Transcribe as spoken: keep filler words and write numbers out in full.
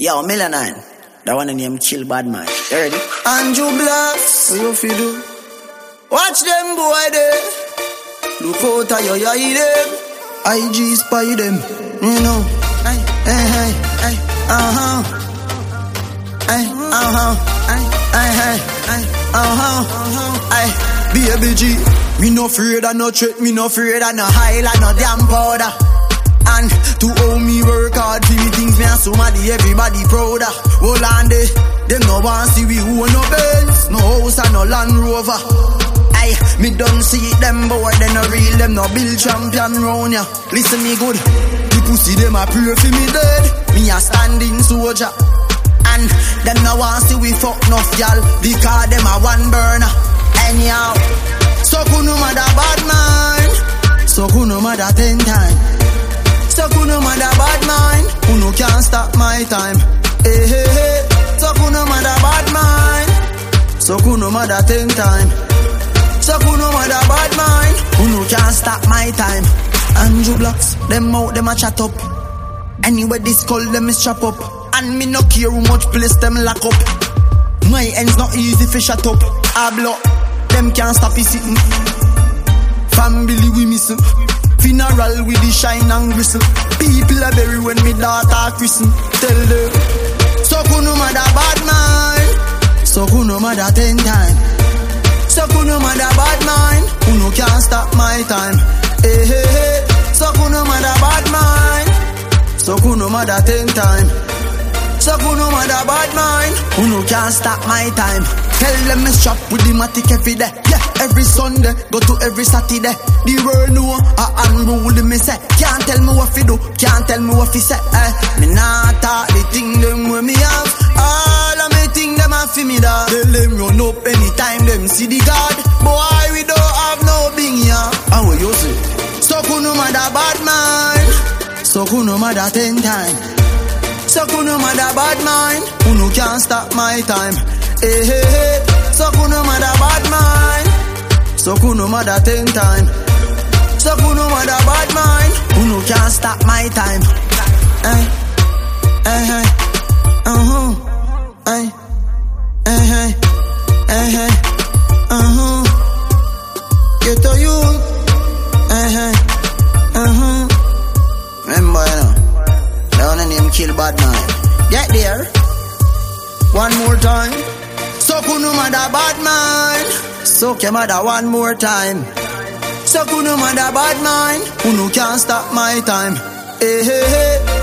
Yo, Melanin. That one name Chill Bad Man. You ready? Andrew Blacks. What you feel do? Watch them boy there. Look out at your eye them. I G spy them. You know. Hey, hey, hey, hey. Uh-huh. Hey, uh-huh. Hey, hey, hey, hey. Uh-huh. Hey, B A B G. Me no afraid of no threat. Me no afraid of no highlight, no damn powder. And to how me work hard for me things, me and somebody, everybody prouder. Hold on there, them no want see we who no Benz, no house and no Land Rover. Aye, me don't see them boy, they no real, them no build champion round ya. Listen me good, the pussy them a pray for me dead, me a standing soldier. And them no want see we fuck enough y'all, because them a one burner. Anyhow, so who no matter bad man, so who no matter ten times. So who no matter bad mind, who no can't stop my time. Hey, hey, hey. So who no matter bad mind, so who no matter ten time. So who no matter bad mind, who no can't stop my time. Andrew Blacks, them out, them a chat up. Anyway this call them is chop up. And me no care how much place them lock up. My ends not easy for shut up. I block, them can't stop it sitting. Family we missing. Funeral with the shine and whistle. People are buried when me daughter christen. Tell them, so who no matter bad man, so who no matter ten time. So who no matter bad man, who no can't stop my time. Hey, hey, hey. So who no matter bad man, so who no matter ten time. So who no matter bad man, who no can't stop my time. Tell them me shop with the matic every day. Yeah, every Sunday, go to every Saturday. The world know I unrule me say. Can't tell me what fi do, can't tell me what fi say. Eh, me nah talk the thing them when me have. All of me think them have fi me da. Tell them run up anytime them see the God. Boy we don't have no bing ya. And what you say? So who no matter bad man, so who no matter ten time. So who no matter bad man, who no can't stop my time. Hey, hey, hey. So who no matter bad man, so who no matter ten time. So who no matter bad man, who no can't stop my time. Hey, hey, hey, uh-huh, hey, hey, hey, hey, hey, uh-huh. Get to you, hey, hey, uh-huh. Remember, you know, down the name Chill Bad Man. Get there, one more time. So who no matter bad man, so your mother one more time. So who no matter bad man, who no can't stop my time. Hey, hey, hey.